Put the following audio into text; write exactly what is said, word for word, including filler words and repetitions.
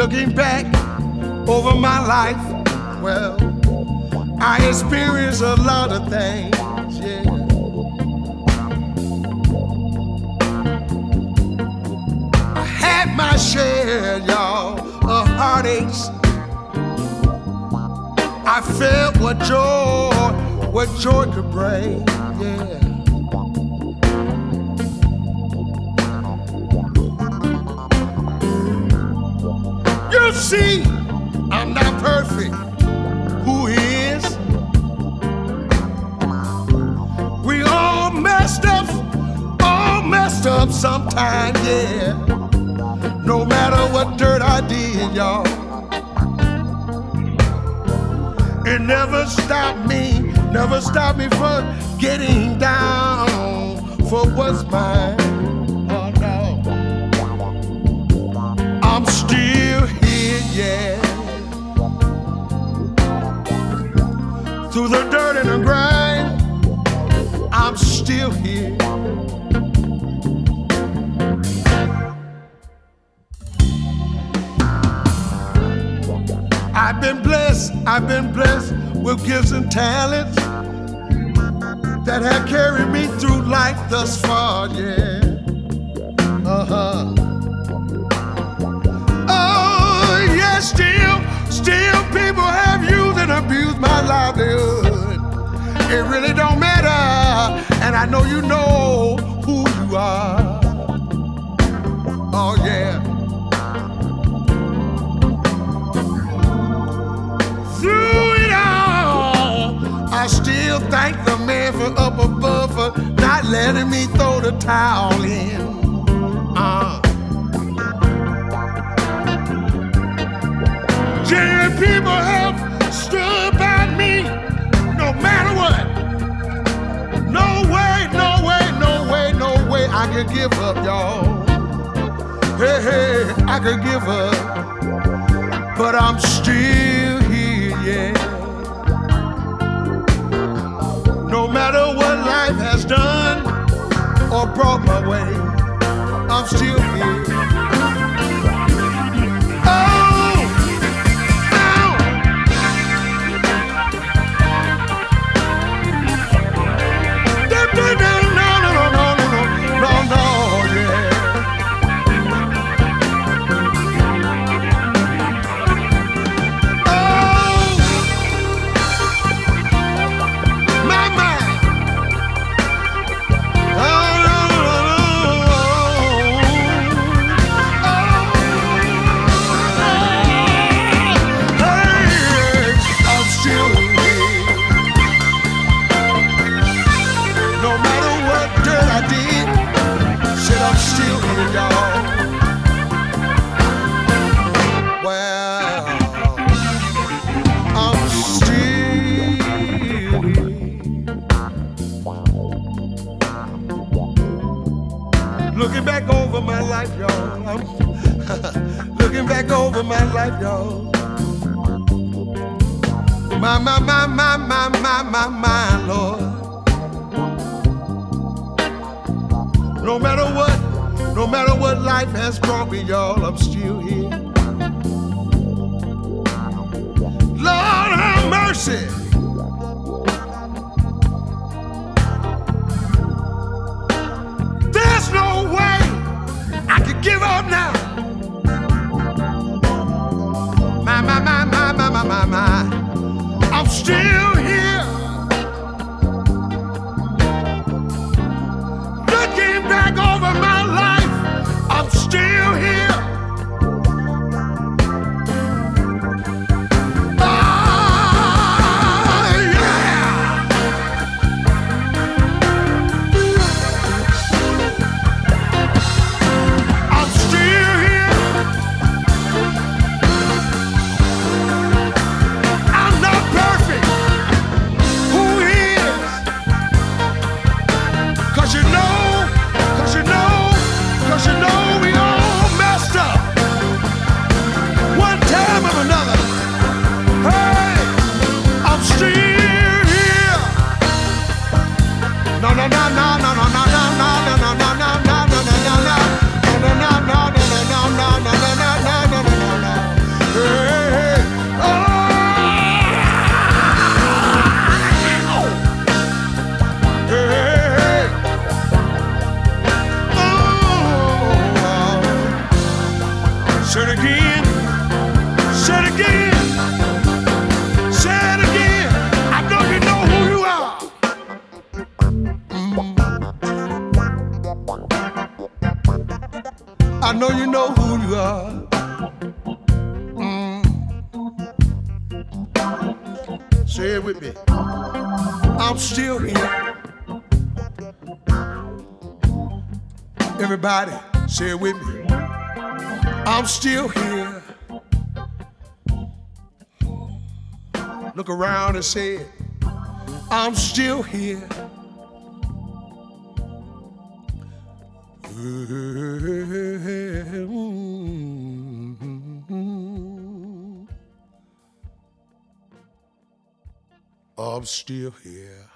Looking back over my life, well, I experienced a lot of things, yeah. I had my share, y'all, of heartaches. I felt what joy, what joy could bring, yeah. You see, I'm not perfect. Who is? We all messed up, all messed up sometime, yeah. No matter what dirt I did, y'all, it never stopped me, never stopped me from getting down for what's mine. Oh no, I'm still here, yeah. Through the dirt and the grind, I'm still here. I've been blessed, I've been blessed with gifts and talents that have carried me through life thus far, yeah. Uh-huh. Oh, yeah, still, still people have used and abused my livelihood. It really don't matter, and I know you know who you are. Oh, yeah. Through it all, I still thank the man from up above for not letting me throw the towel in. Uh. Genuine people have stood by me no matter what. No way, no way, no way, no way I could give up, y'all. Hey, hey, I could give up, but I'm still here, yeah. No matter what life has done or brought my way, I'm still here. Oh, oh. No, no, no, no, no, no, no, no, yeah. Looking back over my life, y'all. I'm looking back over my life, y'all. My, my, my, my, my, my, my, my, Lord. No matter what, no matter what life has brought me, y'all, I'm still here. Lord, have mercy. There's no way I could give up now. My, my, my, my, my, my, my, my. I'm still here. Looking back over my life, I'm still here. I'm not perfect. I know you know who you are. Mm. Say it with me. I'm still here. Everybody, say it with me. I'm still here. Look around and say it. I'm still here. I'm still here.